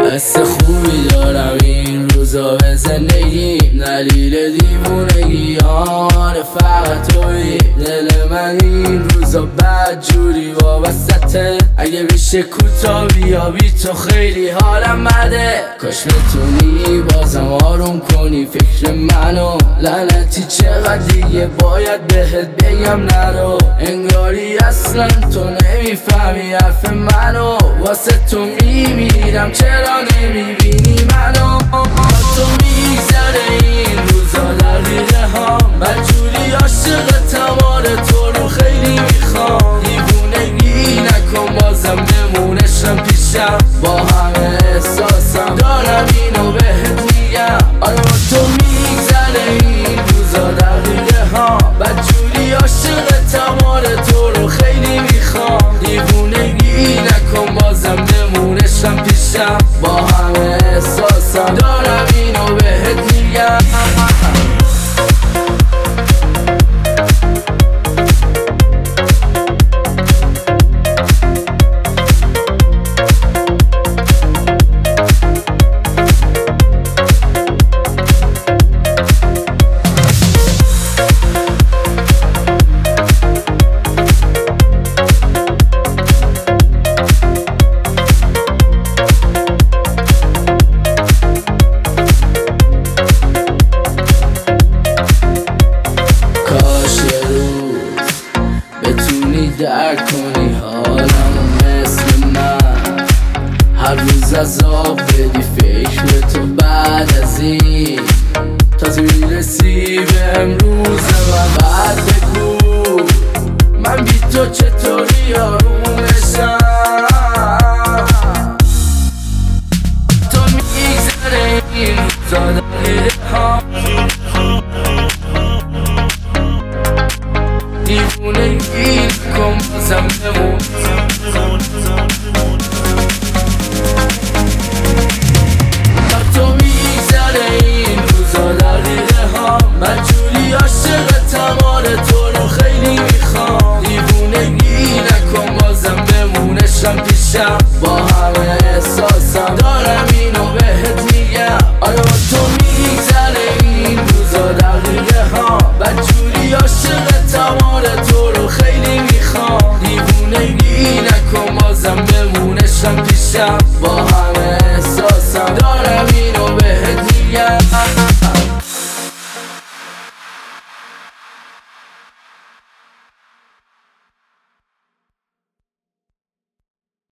حس خوبی دارم این روزا به زندگیم، دلیل دیوونگی آره فقط توی دل من این روزا بد جوری وابسته. اگه میشه کوتاه بیا بی تو خیلی حالم بده، کاش بتونی بازم آروم کنی فکر منو. لعنتی چقدر دیگه باید بهت بگم نرو، انگاری اصلا تو نمیفهمی حرف منو. واسه تو میمیرم چرا نمیبینی منو. تو میگذره این روزا دقیقه ها، بدجوری عاشقتم آره تو رو خیلی میخوام. دیوونگی نکن بازم بمونشم پیشم، با همه احساسم دارم اینو بهت میگم. آره با تو میگذره این روزا دقیقه ها، بدجوری عاشقتم آره تو رو خیلی میخوام. دیوونگی نکن بازم بمونشم پیشم، با همه احساسم دارم اینو بهت میگم. درک کنی حالمو مثل من، هر روز عذاب بدی فکر تو بعد از این. تازه میرسی به امروز من بعد بگو من بی تو چطوری آرومشم. تو میگذره این روزا دقیقه ها، دیوونگی کن بازم بمون. تو میگذره این روزا دقیقه ها، بدجوری عاشقتم آره تو رو خیلی میخوام. دیوونگی نکن بازم بمونشم پیشم، با همه احساسم دارم اینو بهت میگم. آره با تو میگذره این روزا دقیقه ها، بدجوری عاشقتم آره تو رو خیلی میخوام. دیوونگی نکن بازم بمونشم پیشم، با همه احساسم دارم اینو بهت میگم.